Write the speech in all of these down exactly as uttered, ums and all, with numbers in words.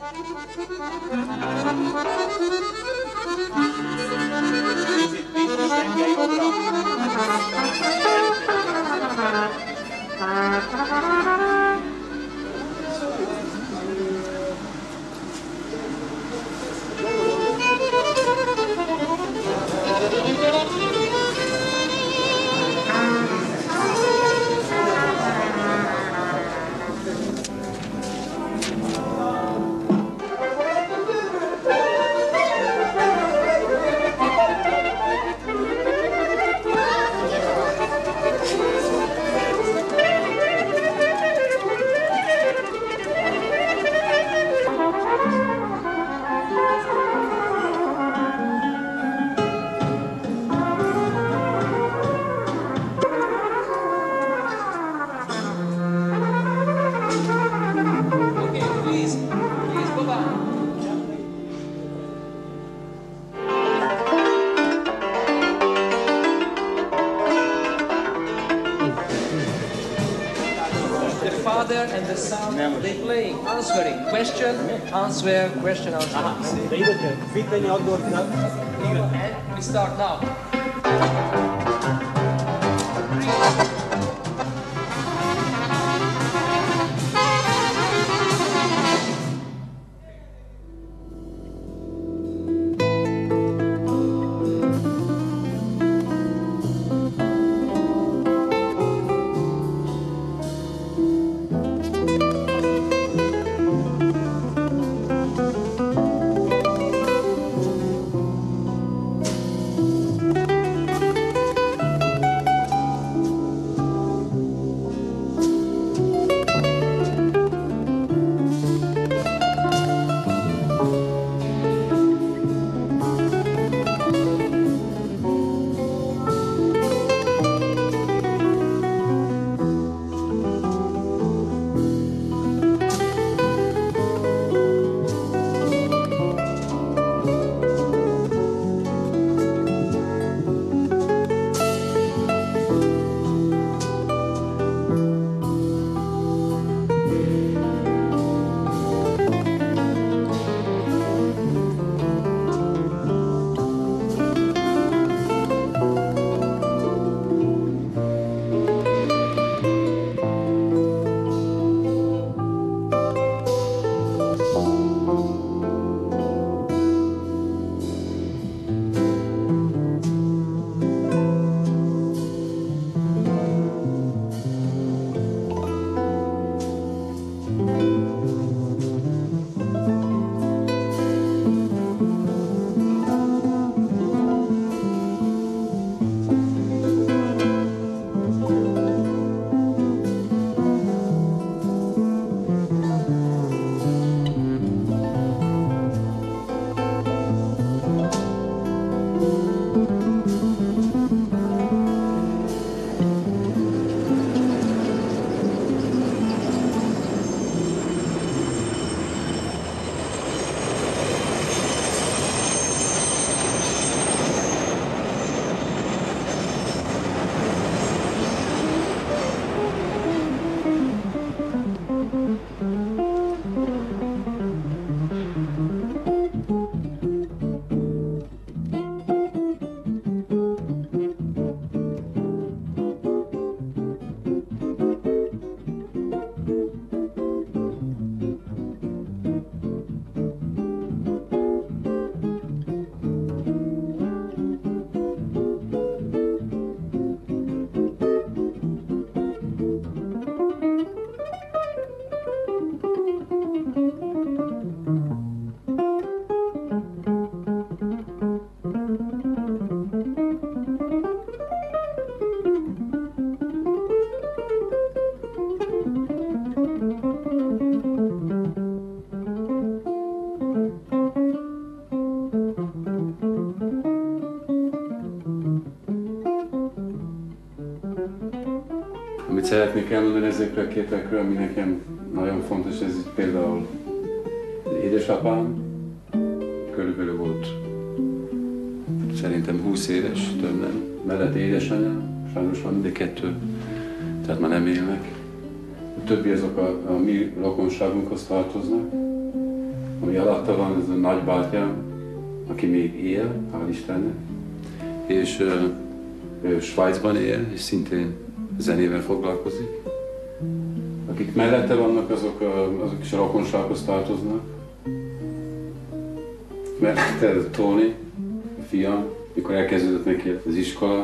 And the son, they play answering question, answer, question, answer. Aha, da idete pitanje, odgovor na... And we start now. Amit szeretnék elmondani ezekről a képekről, ami nekem nagyon fontos, ez itt például édesapám, körülbelül volt szerintem húsz éves, több nem, mellett édesanyám, sajnos van mind a kettő, tehát már nem élnek. A többi azok a, a mi rokonságunkhoz tartoznak, Ami alatta van, ez a nagybátyám, aki még él, hál' Istennek, és ő, ő Svájcban él, és szintén zenével foglalkozik. Akik mellette vannak, azok, azok is a rokonsághoz tartoznak. Mellette ez a Tony, a fiam, mikor elkezdődött neki az iskola.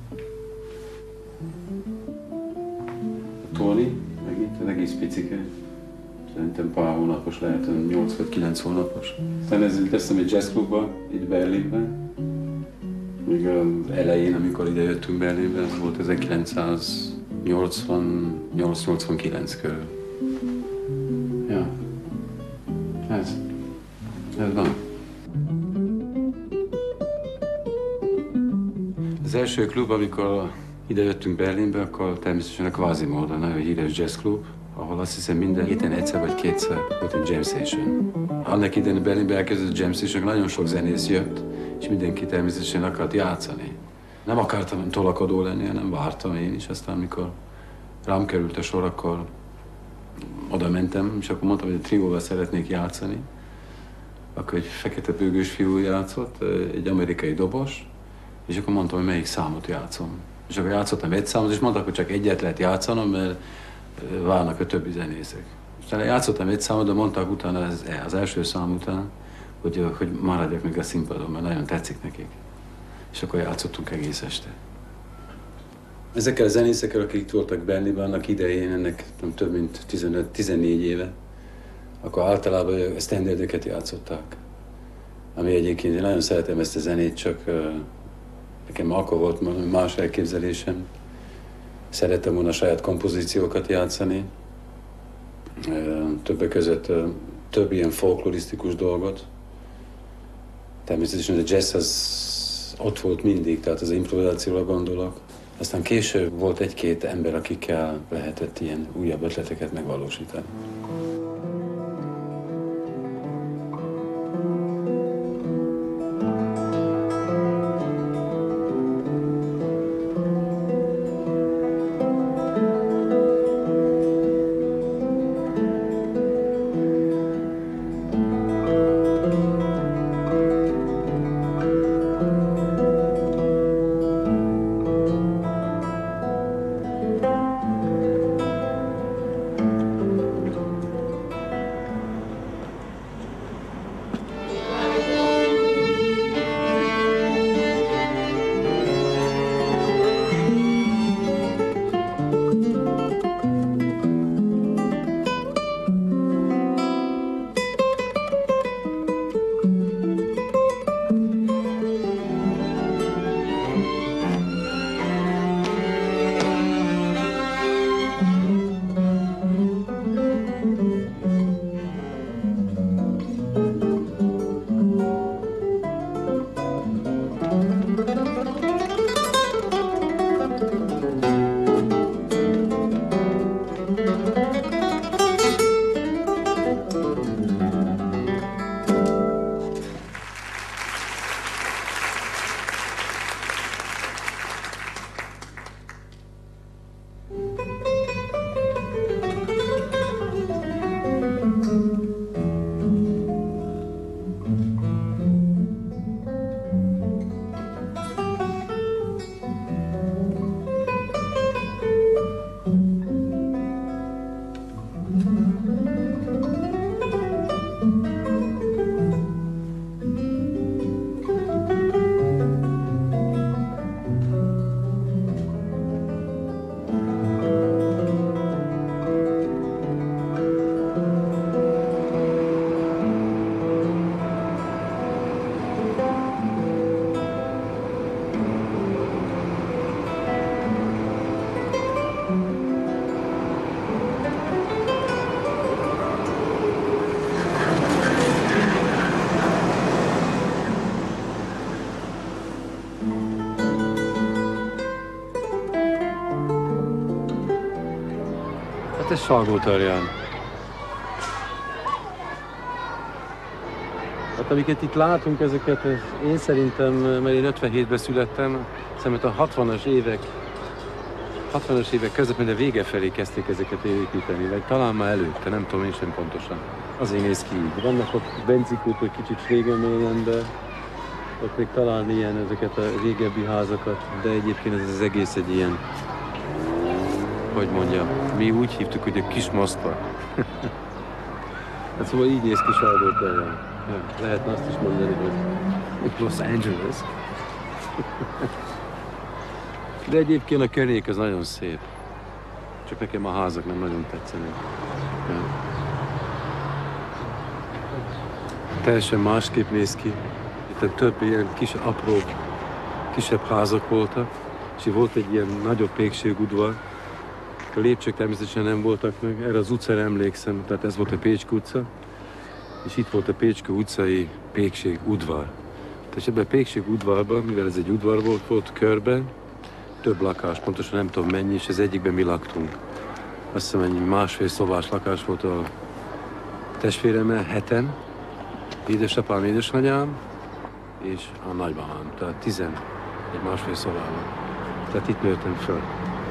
A Tony, megint, az egész picike. Szerintem pár hónapos lehet, nyolc vagy kilenc hónapos. Aztán ezzel teszem egy jazzklubba, itt Berlinben. Még az elején, amikor ide jöttünk Berlinbe, ez volt ezerkilencszáznyolcvannyolc nyolcvankilenc körül. Ja, ez, ez van. Az első klub, amikor ide jöttünk Berlinbe, akkor természetesen a Quasimodo, nagyon híres jazzklub, ahol azt hiszem minden héten egyszer vagy kétszer volt egy jam session. Annak idején Berlinbe elkezdett a jam session, nagyon sok zenész jött, és mindenki természetesen akart játszani. Nem akartam tolakodó lenni, hanem vártam én is, aztán amikor rám került a sor, akkor oda mentem, és akkor mondtam, hogy a trióval szeretnék játszani. Akkor egy fekete bőgős fiú játszott, egy amerikai dobos, és akkor mondtam, hogy melyik számot játszom. És akkor játszottam egy számot, és mondták, hogy csak egyet lehet játszanom, mert várnak a többi zenészek. Aztán játszottam egy számot, de mondták utána, az, az első szám után, hogy, hogy maradjak még a színpadon, mert nagyon tetszik nekik. És akkor játszottunk egész este. Ezekkel a zenészekkel, akik itt voltak Berlinben annak idején, ennek nem, több mint tizenöt-tizennégy éve, akkor általában a standardeket játszották. Ami egyébként én nagyon szeretem ezt a zenét, csak uh, nekem akkor volt más elképzelésem. Szerettem volna saját kompozíciókat játszani. Uh, többek között uh, több ilyen folklorisztikus dolgot. Természetesen a jazz az ott volt mindig, tehát az improvizációra gondolok. Aztán később volt egy-két ember, akikkel lehetett ilyen újabb ötleteket megvalósítani. Hát ez Salgótarján. Hát amiket itt látunk, ezeket én szerintem, mert én ötvenhétben születtem, szerintem a hatvanas évek hatvanas évek közepén, de vége felé kezdték ezeket építeni, vagy talán már előtte, nem tudom én sem pontosan. Azért néz ki így. Vannak ott bencikók, hogy kicsit régen mélyen, de ott még talán ilyen ezeket a régebbi házakat, de egyébként ez az egész egy ilyen, hogy mondjam, mi úgy hívtuk, hogy a kis Moszkva. Hát szóval így néz ki Salgótarján. Ja, lehetne azt is mondani, hogy Los Angeles. De egyébként a környék az nagyon szép. Csak nekem a házak nem nagyon tetszenek. Ja. Teljesen másképp néz ki. Itt több ilyen kis, apró, kisebb házak voltak, és volt egy ilyen nagyobb pékségudvar. A lépcsők természetesen nem voltak meg, erre az utcára emlékszem, tehát ez volt a Pécske utca, és itt volt a Pécske utcai pékség udvar. Tehát ebben a pékség udvarban, mivel ez egy udvar volt, volt körben, több lakás, pontosan nem tudom mennyi, és az egyikben mi laktunk. Azt hiszem, ennyi másfél szobás lakás volt a testvéremmel, heten, édesapám, édesanyám, és a nagymamám, tehát tizen, egy másfél szobában. Tehát itt nőttem föl.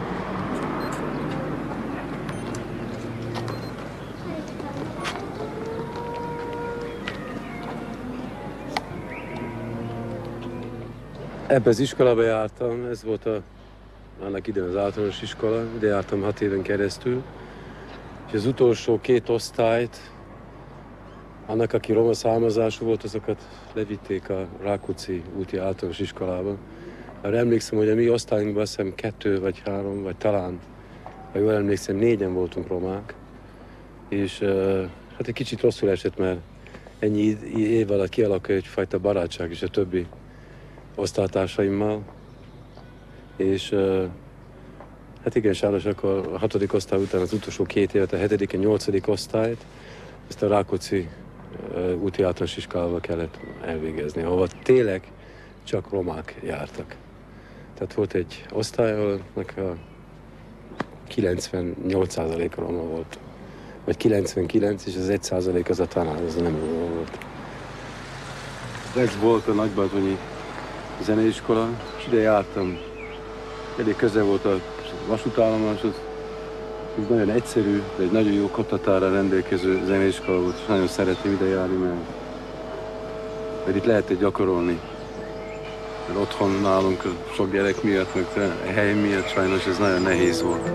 Ebben az iskolába jártam, ez volt a, annak idején az általános iskola, ide jártam hat éven keresztül, és az utolsó két osztályt, annak, aki roma származású volt, azokat levitték a Rákóczi úti általános iskolába. Arra emlékszem, hogy a mi osztályunkban azt hiszem kettő vagy három, vagy talán, ha jól emlékszem, négyen voltunk romák, és uh, hát egy kicsit rosszul esett, mert ennyi év alatt kialakul egyfajta barátság is a többi osztálytársaimmal, és uh, hát igen, sajnos akkor a hatodik osztály után az utolsó két évet, a hetedik, a nyolcadik osztályt, ezt a Rákóczi uh, úti általános iskolába kellett elvégezni, ahova tényleg csak romák jártak. Tehát volt egy osztály, ahol a kilencvennyolc százalék roma volt, vagy kilencvenkilenc, és az egy százalék az a tanár, az nem roma volt. Ez volt a Nagybalatonyi zeneiskola, és ide jártam. Elég közel volt a vasútállomáshoz. Ez nagyon egyszerű, de egy nagyon jó kottatárral rendelkező zeneiskola volt, és nagyon szerettem ide járni, mert, mert itt lehetett gyakorolni. Mert otthon nálunk sok gyerek miatt, meg a hely miatt sajnos ez nagyon nehéz volt.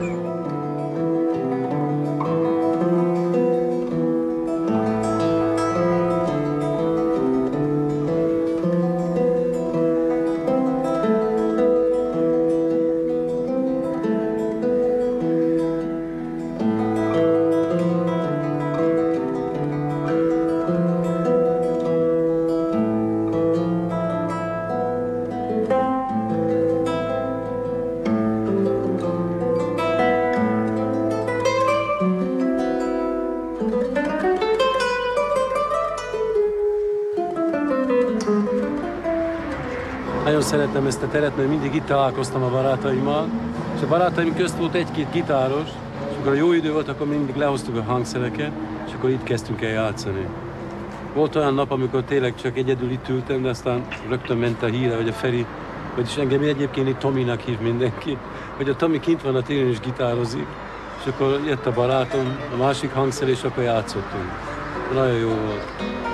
Nagyon szeretem ezt a teret, mert mindig itt találkoztam a barátaimmal, és a barátaim közt volt egy-két gitáros, és akkor a jó idő volt, akkor mindig lehoztuk a hangszereket, és akkor itt kezdtünk el játszani. Volt olyan nap, amikor tényleg csak egyedül itt ültem, de aztán rögtön ment a híre, hogy a Feri, vagyis engem egyébként itt Tominak hív mindenki, hogy a Tomi kint van a téren és gitározik, és akkor jött a barátom, a másik hangszer, és akkor játszottunk. Nagyon jó volt.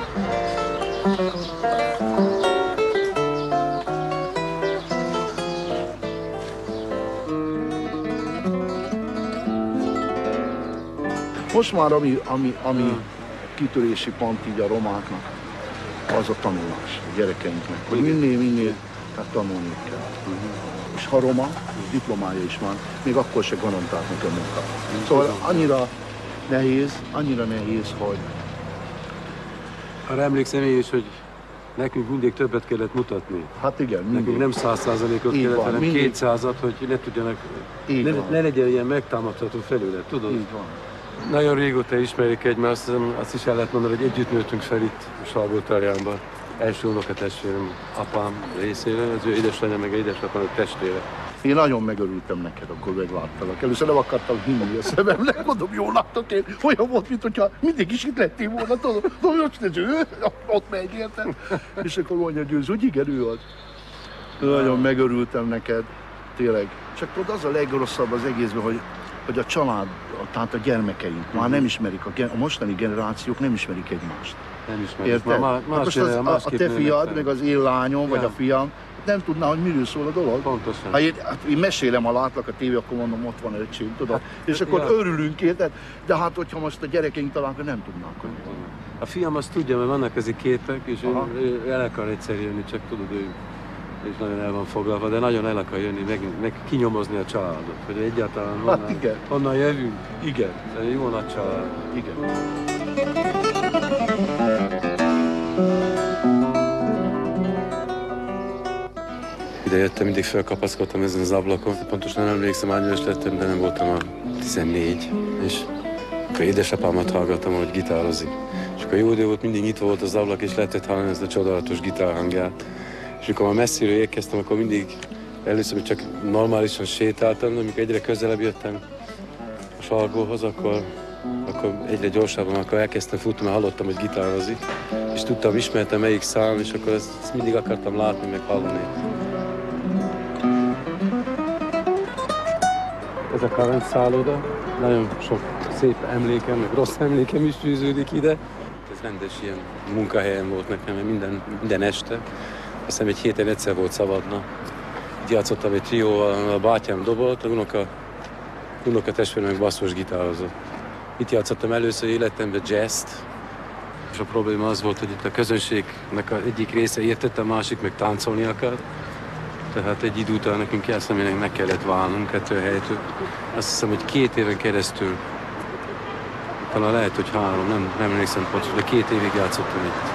Most már ami, ami, ami kitörési pont így a romáknak, az a tanulás a gyerekeinknek, hogy minél, minél, tehát tanulni kell. Uh-huh. És ha roma, diplomája is van, még akkor se garantált neki a munkát. Uh-huh. Szóval annyira nehéz, annyira nehéz, hogy... Arra emlékszem én is, hogy nekünk mindig többet kellett mutatni. Hát igen, mindig. Nekünk nem száz százalékot kellett, van, hanem kétszázat, hogy ne tudjanak, ne, ne legyen ilyen megtámadható felület, tudod? Így van. Nagyon régóta ismerik egymást, azt, azt is el lehet mondani, hogy együtt nőttünk fel itt Salgótarjánban. Első unokatestvérem apám részére, az ő édesanyja meg édesapám testvére. Én nagyon megörültem neked, akkor megláttalak. Először nem akartam hinni a szememnek, mondom, jól láttok én. Olyan volt, mintha mindig is itt lettél volna, tudom, hogy ő ott megy, érted? És akkor mondja Győző, hogy igen, ő az. Nagyon megörültem neked, tényleg. Csak tudod, az a legrosszabb az egészben, hogy, hogy a család, tehát a gyermekeink uh-huh. már nem ismerik, a, a mostani generációk nem ismerik egymást. Nem ismerik. Érted? Má, hát most az, a, a te fiad, meg az én lányom, ja. vagy a fiam, nem tudná, hogy miről szól a dolog. Pontosan. Hát én, hát én mesélem, ha látlak a tévé, akkor mondom, ott van öcsém, tudod? Hát, és akkor ja. örülünk, érted? De hát, hogyha most a gyerekeink találkoznak, nem tudnák, hogy van. A fiam azt tudja, mert vannak ezek képek, és ő, ő el akar egyszer jönni, csak tudod, ő és nagyon el van foglalva, de nagyon el akar jönni, meg, meg kinyomozni a családot, hogy egyáltalán honnan, hát igen. honnan jövünk. Igen. Ez egy jó nagy család. Igen. Ide jöttem, mindig felkapaszkodtam ezen az ablakon. Pontosan nem emlékszem, hány éves lettem, de nem voltam a tizennégy. És akkor édesapámat hallgattam, hogy gitározik. És akkor jó idő volt, mindig nyitva volt az ablak, és lehetett hallani ezt a csodálatos gitárhangját. És amikor már messziről érkeztem, akkor mindig először csak normálisan sétáltam, de amikor egyre közelebb jöttem a salgóhoz, akkor, akkor egyre gyorsabban akkor elkezdtem futni, mert hallottam, hogy gitározik. És tudtam, ismertem melyik szám, és akkor ezt, ezt mindig akartam látni, meg hallani. Ez a Current szálloda, nagyon sok szép emlékem, meg rossz emlékem is fűződik ide. Ez rendes ilyen munkahelyem volt nekem, minden, minden este. Azt hiszem egy héten egyszer volt szabadna. Itt játszottam egy trióval, a bátyám dobolt, a unoka, unoka testvérem meg basszusgitározott. Itt játszottam először életemben jazzt, és a probléma az volt, hogy itt a közönségnek az egyik része értette, a másik meg táncolni akar. Tehát egy idő után nekünk játszani, meg kellett válnunk ettől a helytől. Azt hiszem, hogy két éven keresztül, talán lehet, hogy három, nem, nem emlékszem pontosan, de két évig játszottam itt.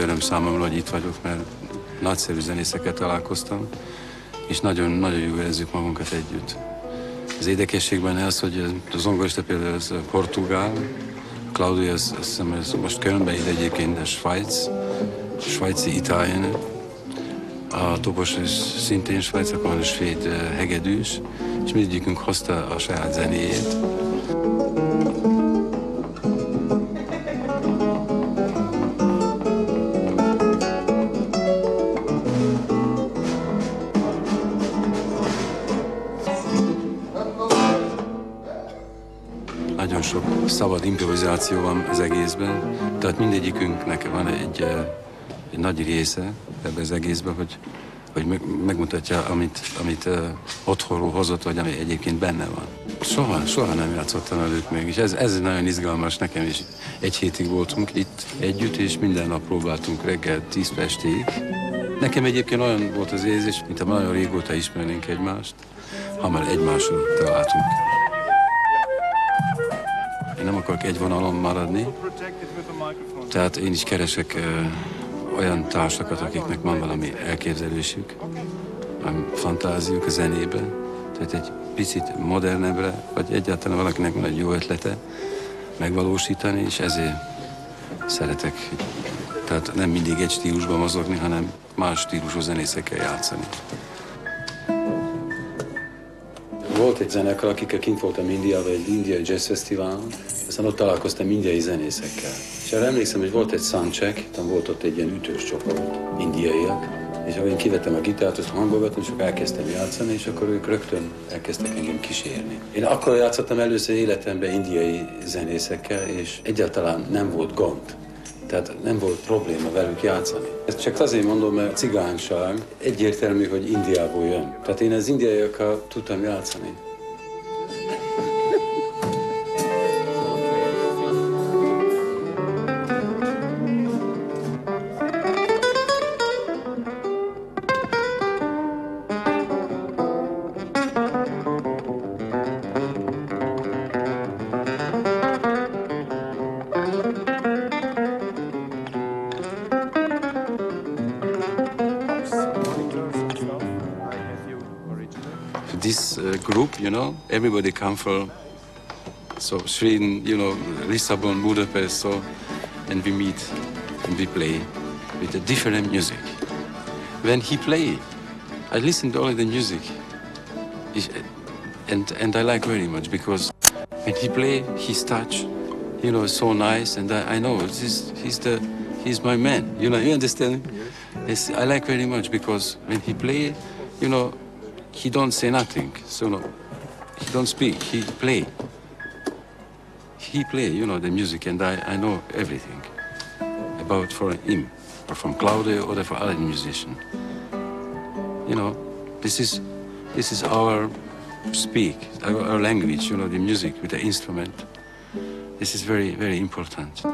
öröm számomra, hogy itt vagyok, mert nagyszerű zenészekkel találkoztam, és nagyon, nagyon jól érezzük magunkat együtt. Az érdekességben az, hogy a zongorista például az portugál, Claudio, az, azt hiszem, ez most Kölnbe ide egyébként a Svájc, svájci itáliánő. A dobos is szintén Svájc, akkor van a svéd hegedűs, és mindegyikünk hozta a saját zenéjét. Nagyon sok szabad improvizáció van az egészben, tehát mindegyikünknek van egy, egy nagy része ebben az egészben, hogy, hogy megmutatja, amit, amit uh, otthonról hozott, vagy ami egyébként benne van. Soha, soha nem játszottam velük még, és ez, ez nagyon izgalmas nekem is. Egy hétig voltunk itt együtt, és minden nap próbáltunk reggel tíz estéig. Nekem egyébként olyan volt az érzés, mintha nagyon régóta ismernénk egymást, ha már egymásról találtunk. Én nem akarok egy vonalon maradni, tehát én is keresek uh, olyan társakat, akiknek van valami elképzelésük, valami fantáziuk a zenében, tehát egy picit modernebbre, vagy egyáltalán valakinek van egy jó ötlete megvalósítani, és ezért szeretek, tehát nem mindig egy stílusban mozogni, hanem más stílusú zenészekkel játszani. Volt egy zenekar, akikkel kint voltam Indiában, egy indiai jazz fesztiválon, aztán ott találkoztam indiai zenészekkel. És arra emlékszem, hogy volt egy soundcheck, tam volt ott egy ilyen ütős csoport, indiaiak, és akkor én kivettem a gitárt, azt hangolgattam, és akkor elkezdtem játszani, és akkor ők rögtön elkezdtek engem kísérni. Én akkor játszottam először életemben indiai zenészekkel, és egyáltalán nem volt gond. Tehát nem volt probléma velük játszani. Ezt csak azért mondom, mert a cigányság egyértelmű, hogy Indiából jön. Tehát én az indiaiakkal tudtam játszani. This uh, group, you know, everybody come from so Sweden, you know, Lisbon, Budapest, so, and we meet and we play with a different music. When he play, I listen to all the music, and and I like very much because when he play, his touch, you know, is so nice, and I, I know this, he's the he's my man. You know, you understand? Yes, I like very much because when he play, you know. He don't say nothing, so no, he don't speak, he play. He play, you know, the music, and I, I know everything about for him, or from Claudio, or for other musician. You know, this is, this is our speak, our, our language, you know, the music with the instrument. This is very, very important.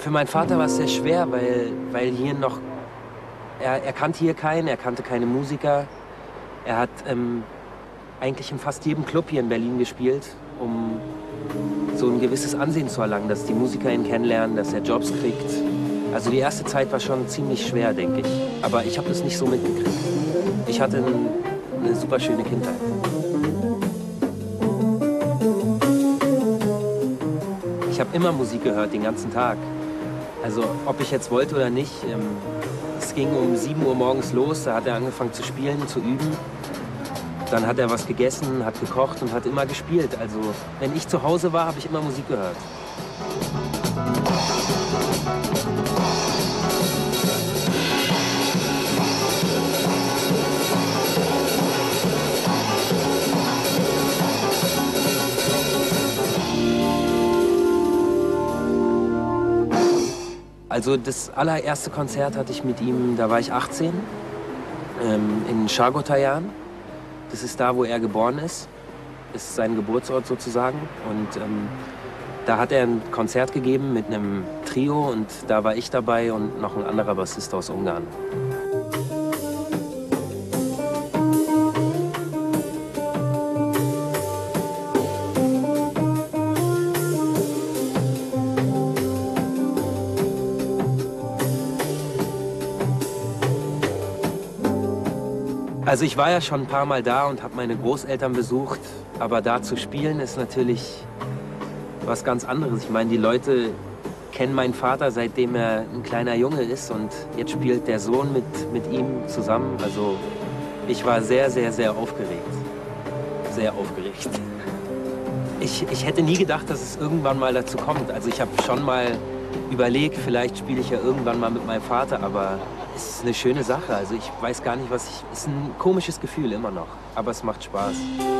Für meinen Vater war es sehr schwer, weil, weil hier noch, er, er kannte hier keinen, er kannte keine Musiker. Er hat ähm, eigentlich in fast jedem Club hier in Berlin gespielt, um so ein gewisses Ansehen zu erlangen, dass die Musiker ihn kennenlernen, dass er Jobs kriegt. Also die erste Zeit war schon ziemlich schwer, denke ich. Aber ich habe das nicht so mitgekriegt. Ich hatte ein, eine super schöne Kindheit. Ich habe immer Musik gehört, den ganzen Tag. Also ob ich jetzt wollte oder nicht. Ähm, es ging um sieben Uhr morgens los, da hat er angefangen zu spielen, zu üben. Dann hat er was gegessen, hat gekocht und hat immer gespielt. Also wenn ich zu Hause war, habe ich immer Musik gehört. Also das allererste Konzert hatte ich mit ihm, da war ich achtzehn, ähm, in Schargotajan. Das ist da, wo er geboren ist. Das ist sein Geburtsort sozusagen. Und ähm, da hat er ein Konzert gegeben mit einem Trio und da war ich dabei und noch ein anderer Bassist aus Ungarn. Also ich war ja schon ein paar Mal da und habe meine Großeltern besucht, aber da zu spielen ist natürlich was ganz anderes. Ich meine, die Leute kennen meinen Vater, seitdem er ein kleiner Junge ist und jetzt spielt der Sohn mit, mit ihm zusammen. Also ich war sehr, sehr, sehr aufgeregt. Sehr aufgeregt. Ich, ich hätte nie gedacht, dass es irgendwann mal dazu kommt. Also ich habe schon mal überlegt, vielleicht spiele ich ja irgendwann mal mit meinem Vater, aber es ist eine schöne Sache. Also ich weiß gar nicht, was ich... Es ist ein komisches Gefühl immer noch, aber es macht Spaß.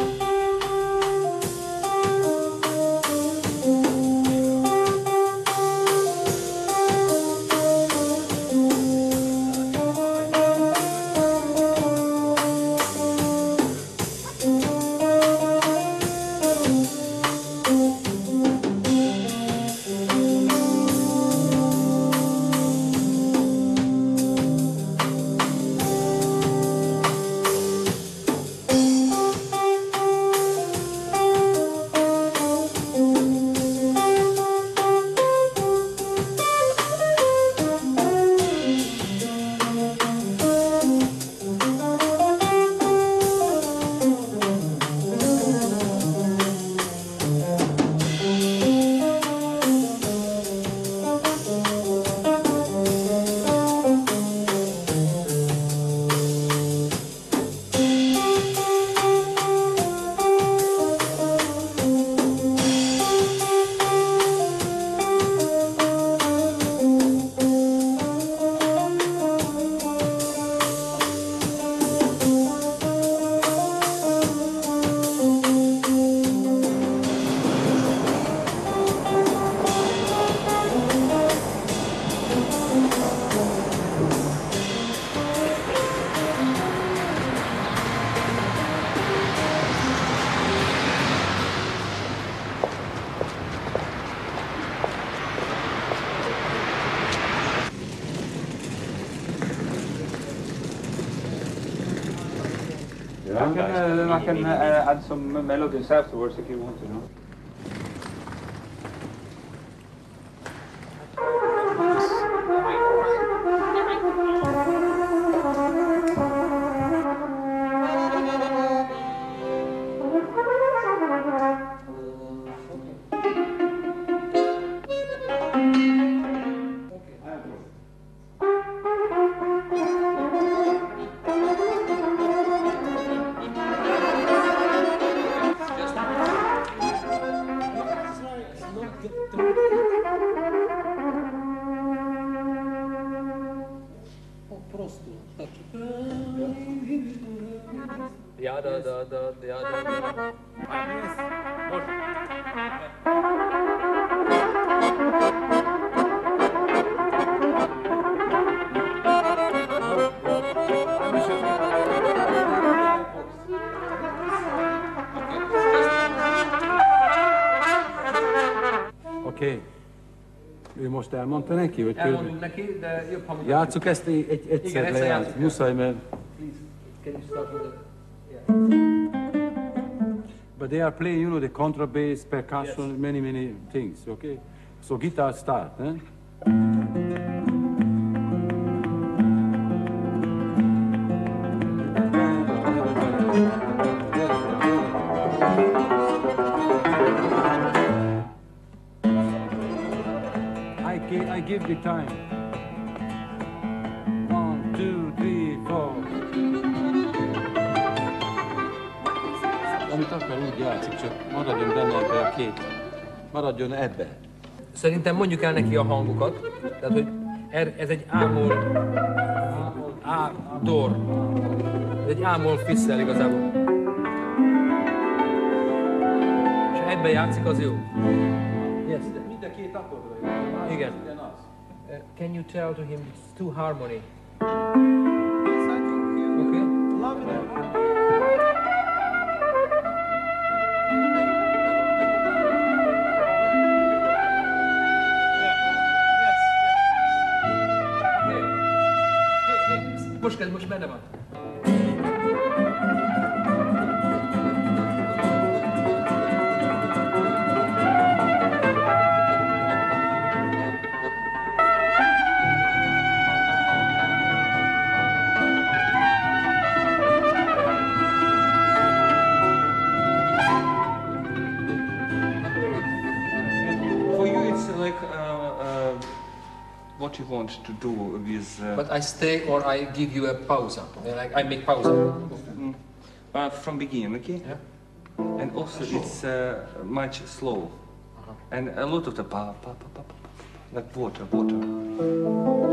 I can, uh, I can uh, add some melodies afterwards if you want to know. Ja, da, da, da, ja, da. Okay. Ő most elmondta neki, hogy Elmondjuk neki, de jobb, ha mi... játsszuk ezt egy, egy, egyszer Igen, egyszer lejárt. játsszuk. Muszáj, mert... Can you start with the... But they are playing, you know, the contrabass, percussion, yes. many, many things, okay? So guitar start, eh? I give, I give the time. One, two, three, four. Amit akar, úgy játszik, csak maradjon benne ebbe a két. Maradjon ebbe. Szerintem mondjuk el neki a hangokat. Tehát, hogy ez egy A-moll, A-dor. Ez egy A-moll fisszel igazából. És ha ebbe játszik, az jó. Yes. Mind a két akkordra jó. Igen. Uh, can you tell to him it's two harmony? Okay. Most kezd, most benne van. For you, it's like uh, uh, what you want to do with. Uh, But I stay or I give you a pausa. Like I make pausa. mm, uh, from beginning, okay? Yeah. And also, it's uh, much slow, uh-huh. and a lot of the pa pa pa pa pa, pa like water, water.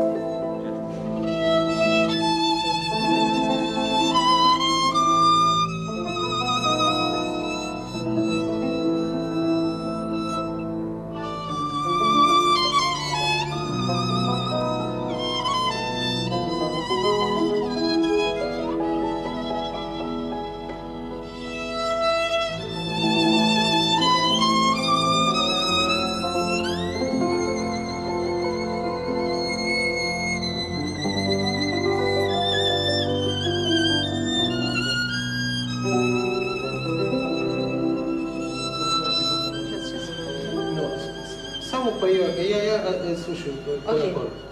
Само поем, я, я, я слушаю. Окей.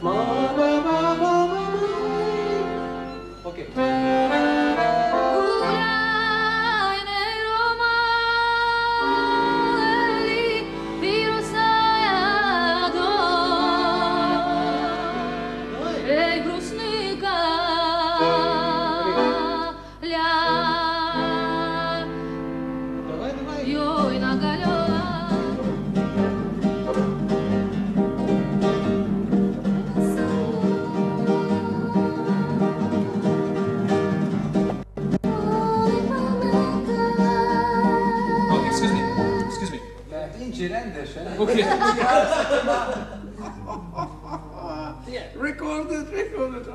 Окей. Давай, давай. Oh, excuse me. Excuse me. Nincs rendesen. Okay. Recorded, recorded.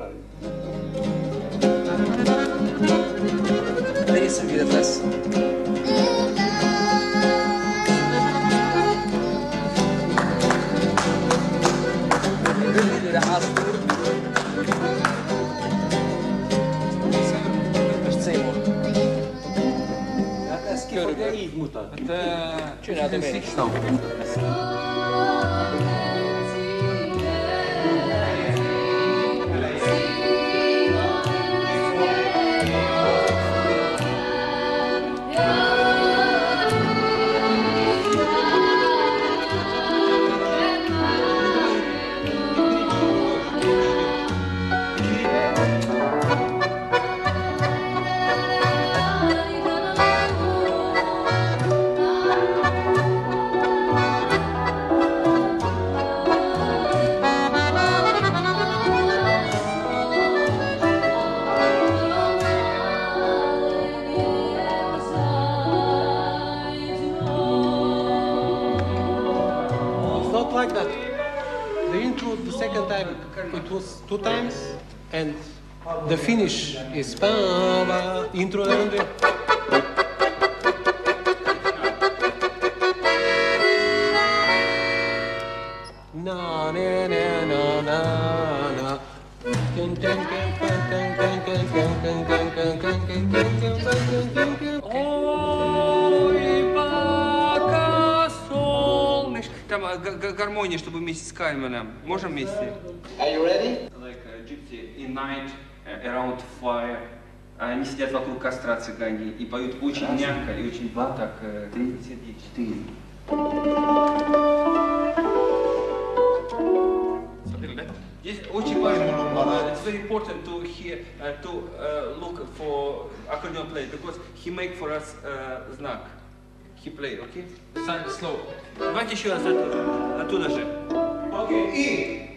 Részrevőt lesz. Rövid időre házatúr. És C-moll. Hát ezt ki fogja így mutatni. Csináltam én is. Like that. The intro, the second time, it was two times, and the finish is ba ba intro and the na там э, г- г- гармония, чтобы вместе с Кайменом. Можем вместе? Are you ready? Like uh, gypsy in night uh, around fire. Они сидят вокруг костра цыгане и поют очень мягко и очень два, так, э, три, четыре. Смотрели, да? Здесь очень важно, uh, it's very important to hear, uh, to uh, look for accordion play because he make for us uh, знак. He play, okay? Sign slow. Давайте еще раз оттуда, оттуда же. Okay, и...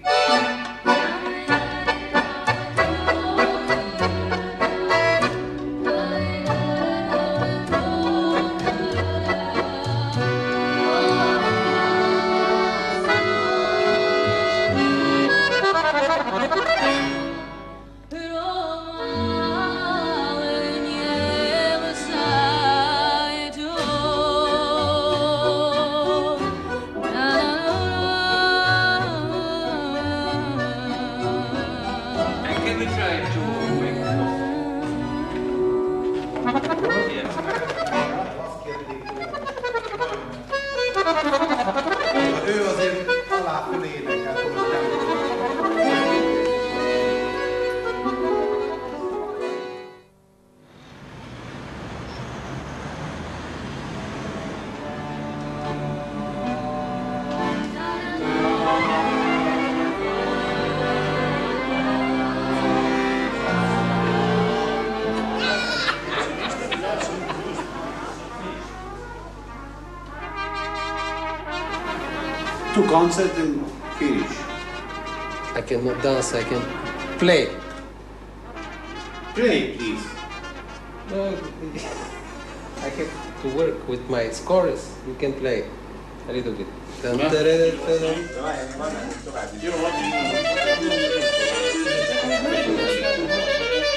Can we try to make Ő azért alá-fölé énekel, hogy To concert and finish. I cannot dance, I can play. Play, please. No, I have to work with my scores. You can play a little bit. Dun, da, da, da, da.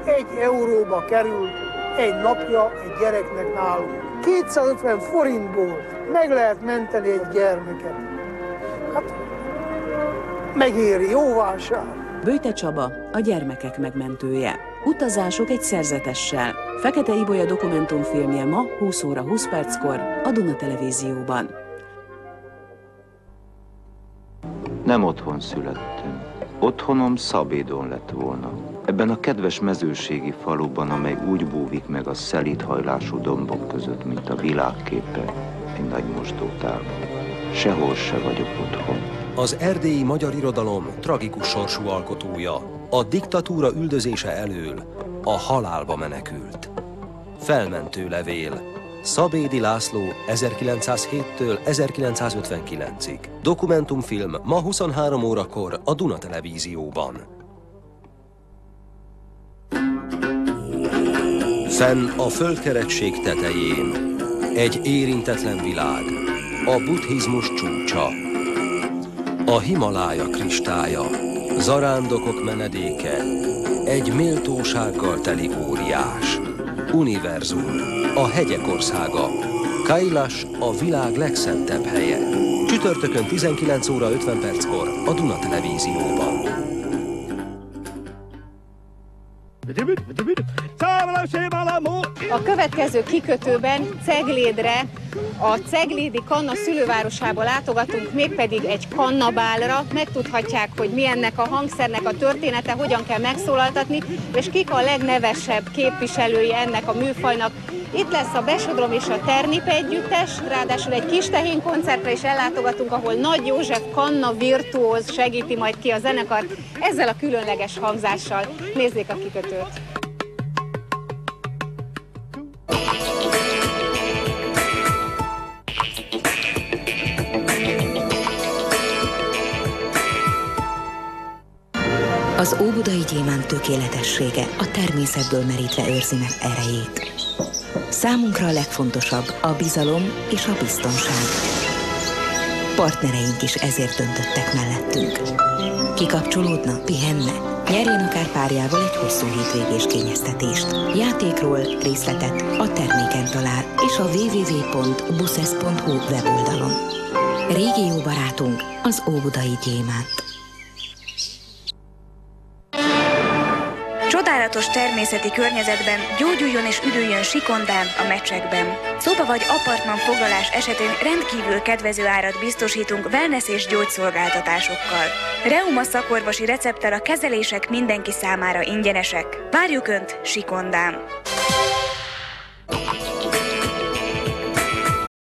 egy euróba került egy napja egy gyereknek nálunk. kétszázötven forintból meg lehet menteni egy gyermeket. Hát megéri, jó vásár. Böjte Csaba, a gyermekek megmentője. Utazások egy szerzetessel. Fekete Ibolya dokumentumfilmje ma húsz óra húsz perckor a Duna Televízióban. Nem otthon születtem. Otthonom Szabédon lett volna. Ebben a kedves mezőségi faluban, amely úgy búvik meg a szelíthajlású dombok között, mint a világképe egy nagy mosdótárban. Sehol se vagyok otthon. Az erdélyi magyar irodalom tragikus sorsú alkotója a diktatúra üldözése elől a halálba menekült. Felmentő levél. Szabédi László ezerkilencszázhéttől ezerkilencszázötvenkilencig. Dokumentumfilm ma huszonhárom órakor a Duna Televízióban. Fenn a földkerekség tetején egy érintetlen világ, a buddhizmus csúcsa, a Himalája kristálya, zarándokok menedéke, egy méltósággal teli óriás, univerzum, a hegyek országa, Kailash a világ legszentebb helye. Csütörtökön tizenkilenc óra ötven perckor a Duna Televízióban. A következő kikötőben Ceglédre, a ceglédi Kanna szülővárosába látogatunk, mégpedig egy kannabálra. Megtudhatják, hogy mi ennek a hangszernek a története, hogyan kell megszólaltatni, és kik a legnevesebb képviselői ennek a műfajnak. Itt lesz a Besodrom és a Ternip együttes, ráadásul egy kis tehén koncertre is ellátogatunk, ahol Nagy József kanna virtuóz segíti majd ki a zenekar ezzel a különleges hangzással. Nézzék a kikötőt! Az óbudai gyémánt tökéletessége a természetből merítve őrzi meg erejét. Számunkra a legfontosabb a bizalom és a biztonság. Partnereink is ezért döntöttek mellettünk. Kikapcsolódna, pihenne, nyerjen akár párjával egy hosszú hétvégés kényeztetést. Játékról részletet a terméken talál és a double-u double-u double-u pont buszesz pont hu weboldalon. Régi jó barátunk az óbudai gyémánt. Csodálatos természeti környezetben gyógyuljon és üdüljön Sikondán a Mecsekben. Szoba vagy apartman foglalás esetén rendkívül kedvező árat biztosítunk wellness és gyógyszolgáltatásokkal. Reuma szakorvosi recepttel a kezelések mindenki számára ingyenesek. Várjuk Önt Sikondán!